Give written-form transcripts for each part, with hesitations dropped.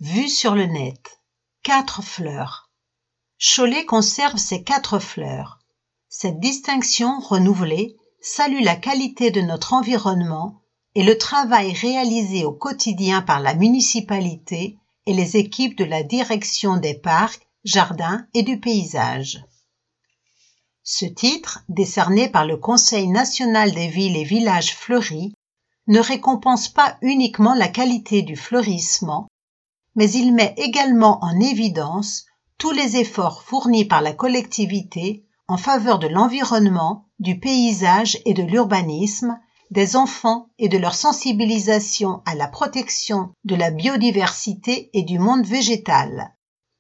Vue sur le net. 4 fleurs. Cholet conserve ses 4 fleurs. Cette distinction renouvelée salue la qualité de notre environnement et le travail réalisé au quotidien par la municipalité et les équipes de la direction des parcs, jardins et du paysage. Ce titre, décerné par le Conseil national des villes et villages fleuris, ne récompense pas uniquement la qualité du fleurissement, mais il met également en évidence tous les efforts fournis par la collectivité en faveur de l'environnement, du paysage et de l'urbanisme, des enfants et de leur sensibilisation à la protection de la biodiversité et du monde végétal.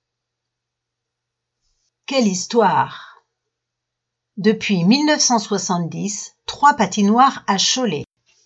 Quelle histoire! Depuis 1970, 3 patinoires à Cholet.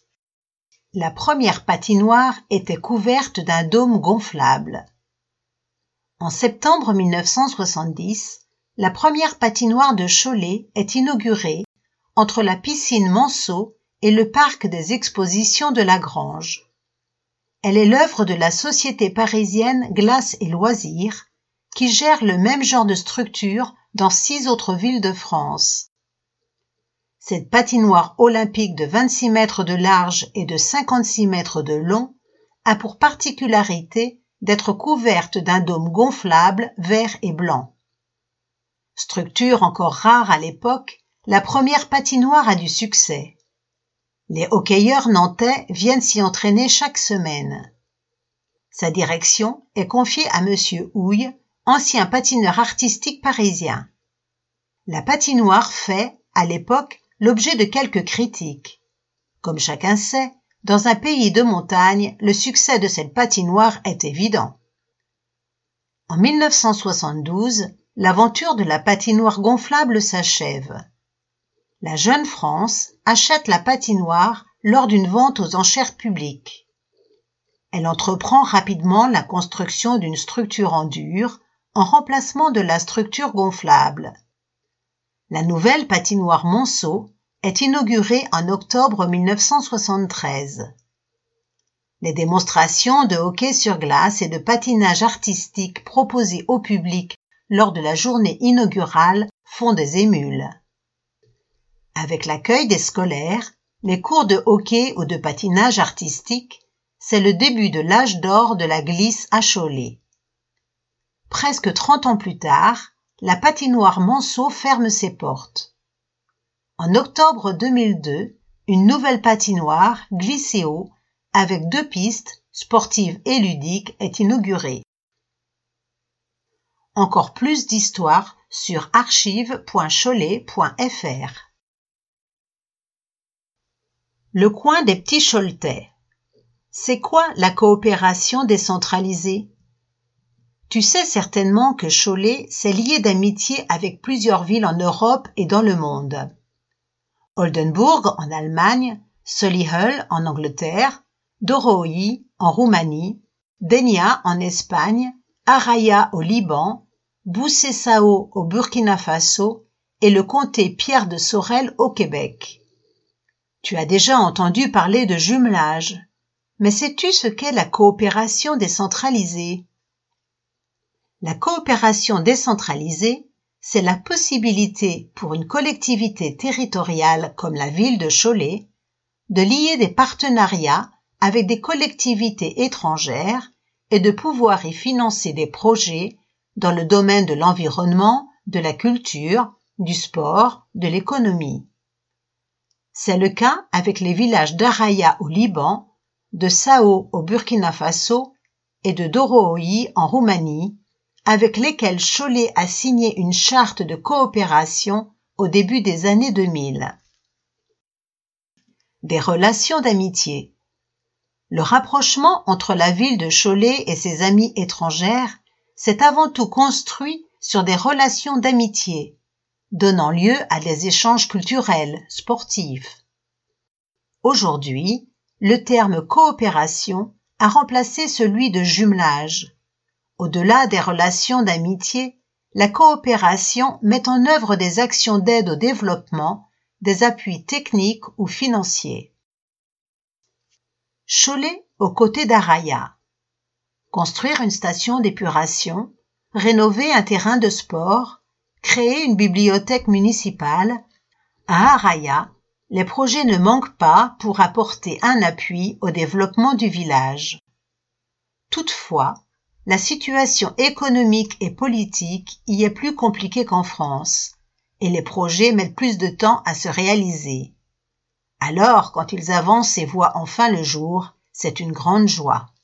La première patinoire était couverte d'un dôme gonflable. En septembre 1970, la première patinoire de Cholet est inaugurée entre la piscine Monceau et le parc des expositions de la Grange. Elle est l'œuvre de la société parisienne Glace et Loisirs, qui gère le même genre de structure dans 6 autres villes de France. Cette patinoire olympique de 26 mètres de large et de 56 mètres de long a pour particularité d'être couverte d'un dôme gonflable vert et blanc. Structure encore rare à l'époque, la première patinoire a du succès. Les hockeyeurs nantais viennent s'y entraîner chaque semaine. Sa direction est confiée à Monsieur Houille, ancien patineur artistique parisien. La patinoire fait, à l'époque, l'objet de quelques critiques. Comme chacun sait, dans un pays de montagne, le succès de cette patinoire est évident. En 1972, l'aventure de la patinoire gonflable s'achève. La Jeune France achète la patinoire lors d'une vente aux enchères publiques. Elle entreprend rapidement la construction d'une structure en dur en remplacement de la structure gonflable. La nouvelle patinoire Monceau est inaugurée en octobre 1973. Les démonstrations de hockey sur glace et de patinage artistique proposées au public lors de la journée inaugurale font des émules. Avec l'accueil des scolaires, les cours de hockey ou de patinage artistique, c'est le début de l'âge d'or de la glisse à Cholet. Presque 30 ans plus tard, la patinoire Monceau ferme ses portes. En octobre 2002, une nouvelle patinoire, Glisséo, avec 2 pistes, sportives et ludiques, est inaugurée. Encore plus d'histoires sur archives.cholet.fr. Le coin des petits Choletais. C'est quoi la coopération décentralisée? Tu sais certainement que Cholet s'est lié d'amitié avec plusieurs villes en Europe et dans le monde. Oldenburg en Allemagne, Solihull en Angleterre, Dorohoi en Roumanie, Dénia en Espagne, Araya au Liban, Boussé-Sao au Burkina Faso et le comté Pierre de Sorel au Québec. Tu as déjà entendu parler de jumelage, mais sais-tu ce qu'est la coopération décentralisée? La coopération décentralisée, c'est la possibilité pour une collectivité territoriale comme la ville de Cholet de lier des partenariats avec des collectivités étrangères et de pouvoir y financer des projets dans le domaine de l'environnement, de la culture, du sport, de l'économie. C'est le cas avec les villages d'Araya au Liban, de Sao au Burkina Faso et de Dorohoi en Roumanie, avec lesquels Cholet a signé une charte de coopération au début des années 2000. Des relations d'amitié. Le rapprochement entre la ville de Cholet et ses amies étrangères s'est avant tout construit sur des relations d'amitié, donnant lieu à des échanges culturels, sportifs. Aujourd'hui, le terme coopération a remplacé celui de jumelage. Au-delà des relations d'amitié, la coopération met en œuvre des actions d'aide au développement, des appuis techniques ou financiers. Cholet aux côtés d'Araya. construire une station d'épuration, rénover un terrain de sport, créer une bibliothèque municipale. À Araya, les projets ne manquent pas pour apporter un appui au développement du village. Toutefois, la situation économique et politique y est plus compliquée qu'en France, et les projets mettent plus de temps à se réaliser. Alors, quand ils avancent et voient enfin le jour, c'est une grande joie.